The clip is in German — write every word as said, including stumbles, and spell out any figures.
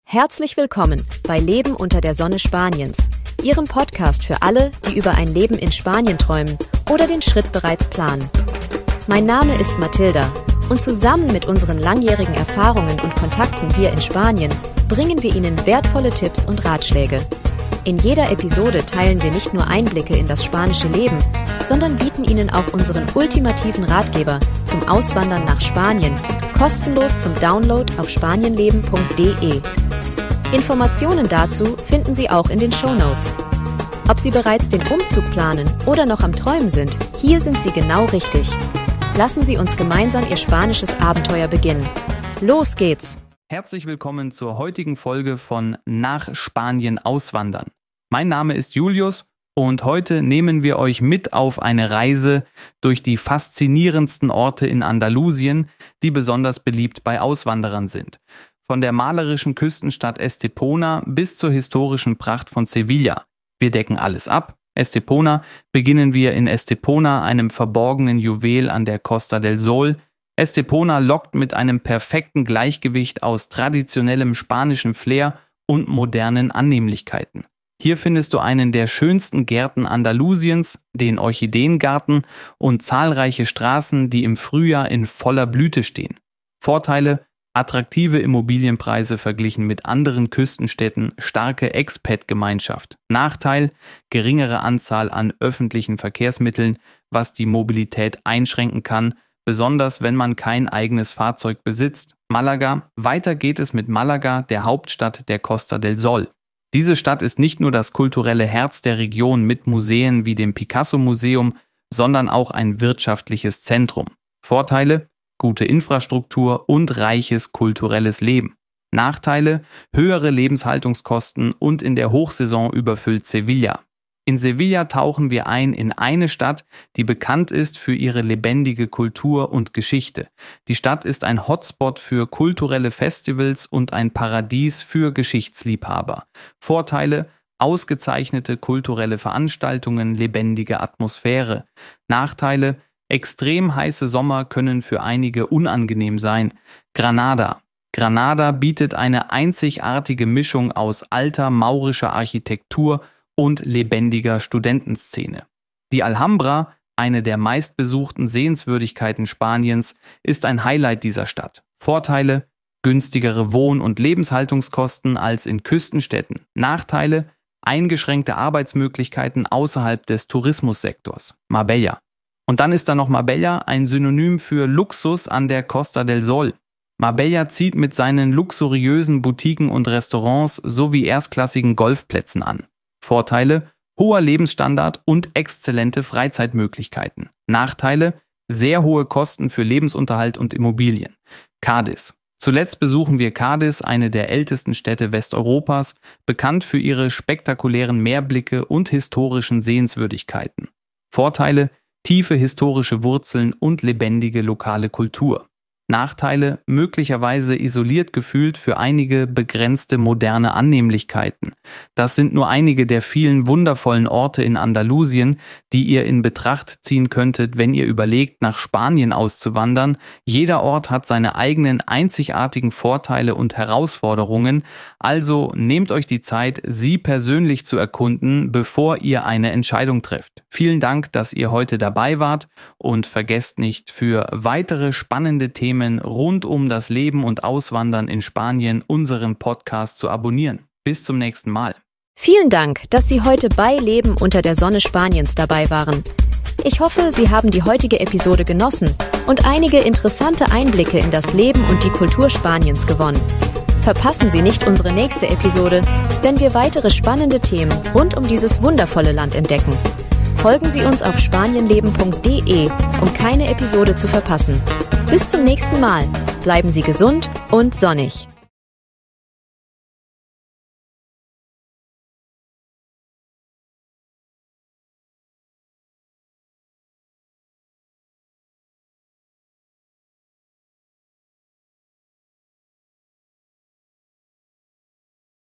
Herzlich willkommen bei Leben unter der Sonne Spaniens, Ihrem Podcast für alle, die über ein Leben in Spanien träumen oder den Schritt bereits planen. Mein Name ist Mathilda und zusammen mit unseren langjährigen Erfahrungen und Kontakten hier in Spanien bringen wir Ihnen wertvolle Tipps und Ratschläge. In jeder Episode teilen wir nicht nur Einblicke in das spanische Leben, sondern bieten Ihnen auch unseren ultimativen Ratgeber zum Auswandern nach Spanien kostenlos zum Download auf spanienleben punkt de. Informationen dazu finden Sie auch in den Shownotes. Ob Sie bereits den Umzug planen oder noch am Träumen sind, hier sind Sie genau richtig. Lassen Sie uns gemeinsam Ihr spanisches Abenteuer beginnen. Los geht's! Herzlich willkommen zur heutigen Folge von Nach Spanien auswandern. Mein Name ist Julius und heute nehmen wir euch mit auf eine Reise durch die faszinierendsten Orte in Andalusien, die besonders beliebt bei Auswanderern sind. Von der malerischen Küstenstadt Estepona bis zur historischen Pracht von Sevilla. Wir decken alles ab. Estepona beginnen wir in Estepona, einem verborgenen Juwel an der Costa del Sol. Estepona lockt mit einem perfekten Gleichgewicht aus traditionellem spanischen Flair und modernen Annehmlichkeiten. Hier findest du einen der schönsten Gärten Andalusiens, den Orchideengarten und zahlreiche Straßen, die im Frühjahr in voller Blüte stehen. Vorteile: attraktive Immobilienpreise verglichen mit anderen Küstenstädten, starke Expat-Gemeinschaft. Nachteil: geringere Anzahl an öffentlichen Verkehrsmitteln, was die Mobilität einschränken kann, besonders wenn man kein eigenes Fahrzeug besitzt. Malaga: weiter geht es mit Malaga, der Hauptstadt der Costa del Sol. Diese Stadt ist nicht nur das kulturelle Herz der Region mit Museen wie dem Picasso-Museum, sondern auch ein wirtschaftliches Zentrum. Vorteile: gute Infrastruktur und reiches kulturelles Leben. Nachteile: höhere Lebenshaltungskosten und in der Hochsaison überfüllt Sevilla. In Sevilla tauchen wir ein in eine Stadt, die bekannt ist für ihre lebendige Kultur und Geschichte. Die Stadt ist ein Hotspot für kulturelle Festivals und ein Paradies für Geschichtsliebhaber. Vorteile: ausgezeichnete kulturelle Veranstaltungen, lebendige Atmosphäre. Nachteile: extrem heiße Sommer können für einige unangenehm sein. Granada. Granada bietet eine einzigartige Mischung aus alter maurischer Architektur und lebendiger Studentenszene. Die Alhambra, eine der meistbesuchten Sehenswürdigkeiten Spaniens, ist ein Highlight dieser Stadt. Vorteile: günstigere Wohn- und Lebenshaltungskosten als in Küstenstädten. Nachteile: eingeschränkte Arbeitsmöglichkeiten außerhalb des Tourismussektors. Marbella. Und dann ist da noch Marbella, ein Synonym für Luxus an der Costa del Sol. Marbella zieht mit seinen luxuriösen Boutiquen und Restaurants sowie erstklassigen Golfplätzen an. Vorteile: hoher Lebensstandard und exzellente Freizeitmöglichkeiten. Nachteile: sehr hohe Kosten für Lebensunterhalt und Immobilien. Cádiz. Zuletzt besuchen wir Cádiz, eine der ältesten Städte Westeuropas, bekannt für ihre spektakulären Meerblicke und historischen Sehenswürdigkeiten. Vorteile: tiefe historische Wurzeln und lebendige lokale Kultur. Nachteile: möglicherweise isoliert gefühlt für einige begrenzte moderne Annehmlichkeiten. Das sind nur einige der vielen wundervollen Orte in Andalusien, die ihr in Betracht ziehen könntet, wenn ihr überlegt, nach Spanien auszuwandern. Jeder Ort hat seine eigenen einzigartigen Vorteile und Herausforderungen, also nehmt euch die Zeit, sie persönlich zu erkunden, bevor ihr eine Entscheidung trefft. Vielen Dank, dass ihr heute dabei wart und vergesst nicht, für weitere spannende Themen rund um das Leben und Auswandern in Spanien unseren Podcast zu abonnieren. Bis zum nächsten Mal. Vielen Dank, dass Sie heute bei Leben unter der Sonne Spaniens dabei waren. Ich hoffe, Sie haben die heutige Episode genossen und einige interessante Einblicke in das Leben und die Kultur Spaniens gewonnen. Verpassen Sie nicht unsere nächste Episode, wenn wir weitere spannende Themen rund um dieses wundervolle Land entdecken. Folgen Sie uns auf spanienleben punkt de, um keine Episode zu verpassen. Bis zum nächsten Mal. Bleiben Sie gesund und sonnig.